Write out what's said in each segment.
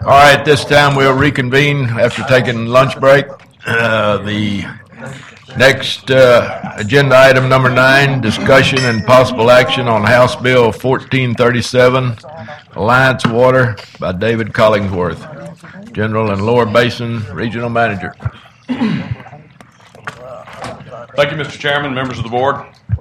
All right, this time we'll reconvene after taking lunch break. The next agenda item number 9, discussion and possible action on House Bill 1437, Alliance Water by David Collingsworth, General and Lower Basin Regional Manager. Thank you, Mr. Chairman, members of the board.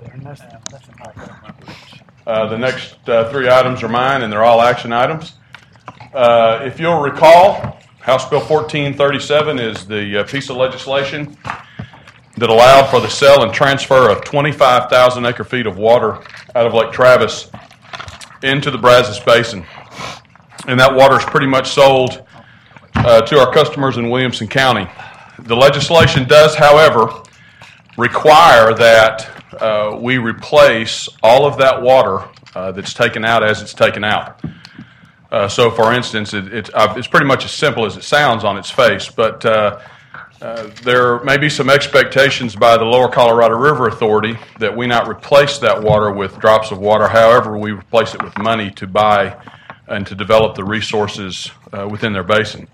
The next 3 items are mine, and they're all action items. If you'll recall, House Bill 1437 is the piece of legislation that allowed for the sale and transfer of 25,000 acre-feet of water out of Lake Travis into the Brazos Basin. And that water is pretty much sold to our customers in Williamson County. The legislation does, however, require that we replace all of that water that's taken out as it's taken out. So, for instance, it's pretty much as simple as it sounds on its face, but there may be some expectations by the Lower Colorado River Authority that we not replace that water with drops of water. However, we replace it with money to buy and to develop the resources within their basin.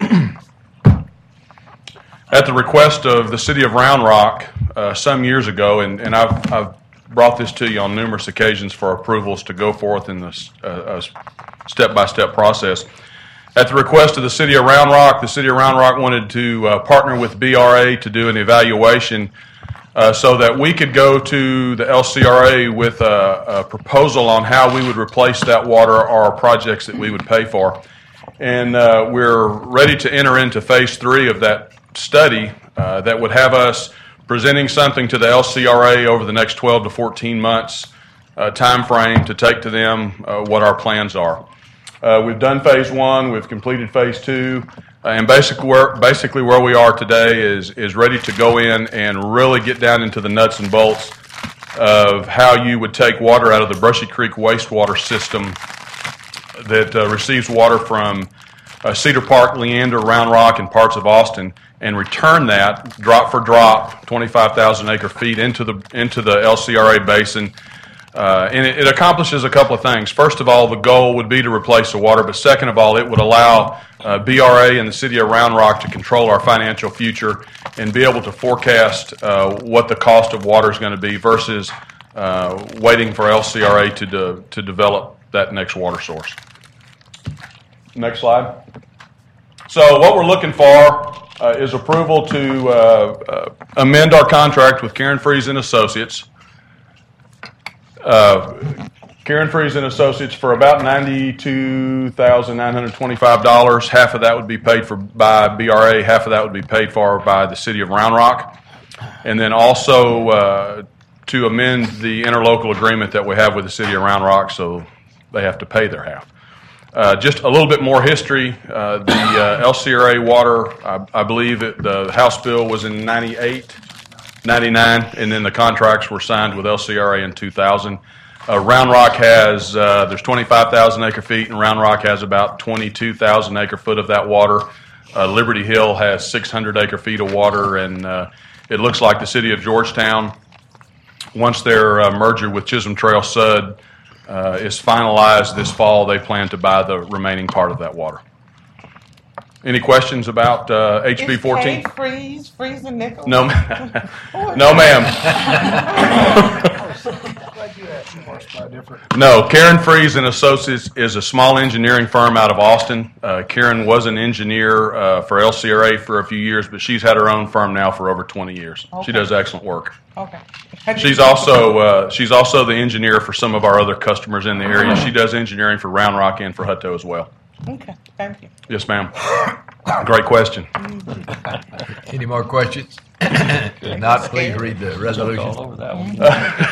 At the request of the city of Round Rock some years ago, and I've brought this to you on numerous occasions for approvals to go forth in this step-by-step process. At the request of the city of Round Rock, the city of Round Rock wanted to partner with BRA to do an evaluation so that we could go to the LCRA with a proposal on how we would replace that water or projects that we would pay for. And we're ready to enter into phase 3 of that study that would have us presenting something to the LCRA over the next 12 to 14 months time frame to take to them what our plans are. We've done phase 1, we've completed phase 2, and basically where we are today is ready to go in and really get down into the nuts and bolts of how you would take water out of the Brushy Creek wastewater system that receives water from Cedar Park, Leander, Round Rock, and parts of Austin, and return that drop for drop, 25,000 acre feet into the LCRA basin. And it accomplishes a couple of things. First of all, the goal would be to replace the water, but second of all, it would allow BRA and the city of Round Rock to control our financial future and be able to forecast what the cost of water is going to be versus waiting for LCRA to develop that next water source. Next slide. So what we're looking for is approval to amend our contract with Karen Freeze and Associates. Karen Freeze and Associates for about $92,925. Half of that would be paid for by BRA, half of that would be paid for by the city of Round Rock. And then also to amend the interlocal agreement that we have with the city of Round Rock, so they have to pay their half. Just a little bit more history. The LCRA water, I believe the House bill was in 98, 99, and then the contracts were signed with LCRA in 2000. Round Rock has, there's 25,000 acre feet, and Round Rock has about 22,000 acre foot of that water. Liberty Hill has 600 acre feet of water, and it looks like the city of Georgetown, once their merger with Chisholm Trail Sud is finalized this fall, they plan to buy the remaining part of that water. Any questions about HB 14? Freeze and nickel? No, no, ma'am. No, Karen Freeze and Associates is a small engineering firm out of Austin. Karen was an engineer for LCRA for a few years, but she's had her own firm now for over 20 years. Okay. She does excellent work. Okay. She's also the engineer for some of our other customers in the area. She does engineering for Round Rock and for Hutto as well. Okay, thank you. Yes, ma'am. Great question. Any more questions? If not, please read the resolution. All over that one.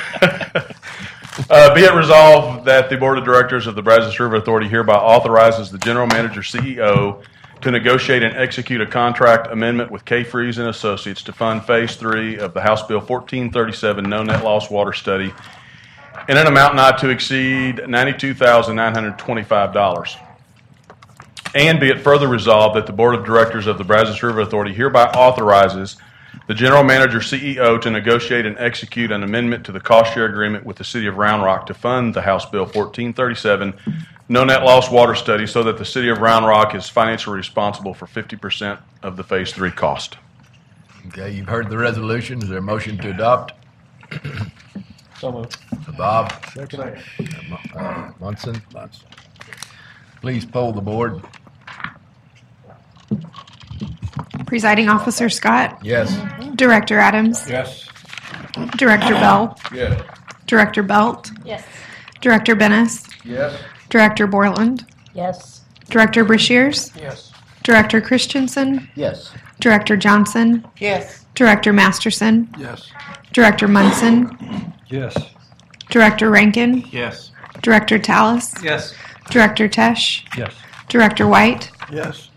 Be it resolved that the Board of Directors of the Brazos River Authority hereby authorizes the General Manager CEO to negotiate and execute a contract amendment with K. Freeze and Associates to fund Phase 3 of the House Bill 1437 No Net Loss Water Study in an amount not to exceed $92,925. And be it further resolved that the Board of Directors of the Brazos River Authority hereby authorizes the General Manager CEO to negotiate and execute an amendment to the cost share agreement with the City of Round Rock to fund the House Bill 1437 no net loss water study so that the city of Round Rock is financially responsible for 50% of the Phase 3 cost. Okay, you've heard the resolution. Is there a motion to adopt? So moved. Bob? Second. Munson? Please poll the board. Presiding Officer Scott, Yes. Director Adams, Yes. Director Bell, Yes. Director Belt, Yes. Director Bennis, Yes. Director Borland, Yes. Director Brashears, Yes. Director Christensen, Yes. Director Johnson, Yes. Director Masterson, Yes. Director Munson, Yes. Director Rankin, Yes. Director Tallis, Yes. Director Tesh, Yes. Director White, Yes.